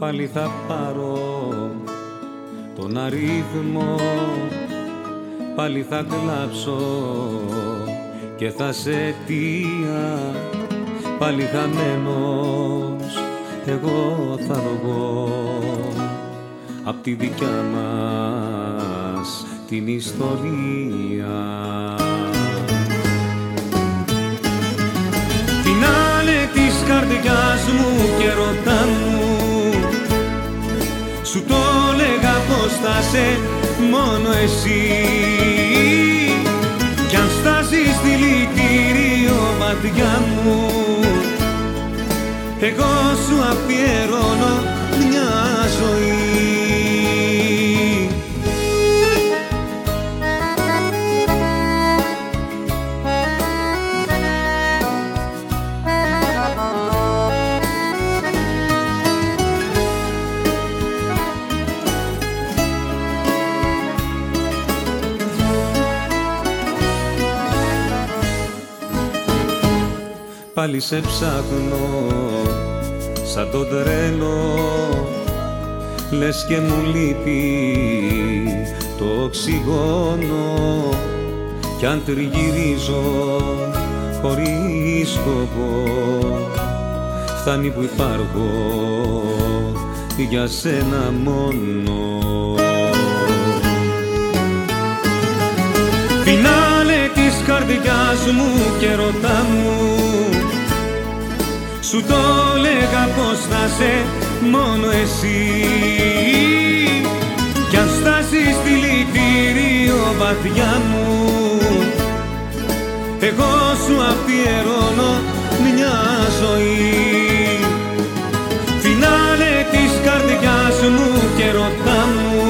πάλι θα πάρω τον αριθμό, πάλι θα κλάψω και θα σε αιτία, πάλι χαμένος εγώ θα ρογώ απ' τη δικιά μας την ιστορία. Φινάλε της καρδιάς μου και ρωτά μου, σου το λέγα πως θα σε μόνο εσύ, κι αν στάσεις δηλητήριο μάτια μου, εγώ σου αφιερώνω μια ζωή. Πάλι σε ψάχνω σαν τον τρένο, λες και μου λείπει το οξυγόνο, κι αν τριγυρίζω χωρίς σκοπό, φτάνει που υπάρχω για σένα μόνο. Φινάλε της καρδιάς μου και ρωτά μου, σου το λέγα πως θα σε μόνο εσύ, κι αν στάσεις δηλητήριο βαθιά μου, εγώ σου αφιερώνω μια ζωή. Φινάλε της καρδιάς μου και ρωτά μου,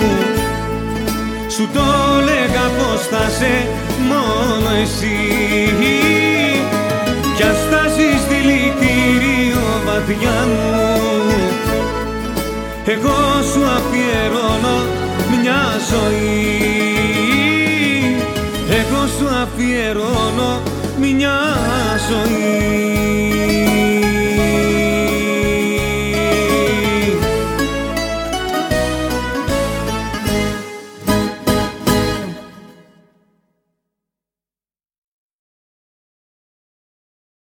σου το λέγα πως θα σε μόνο εσύ, κι αν στάσεις δηλητήριο βαθιά μου, εγώ σου αφιερώνω μια ζωή. Εγώ σου αφιερώνω μια ζωή.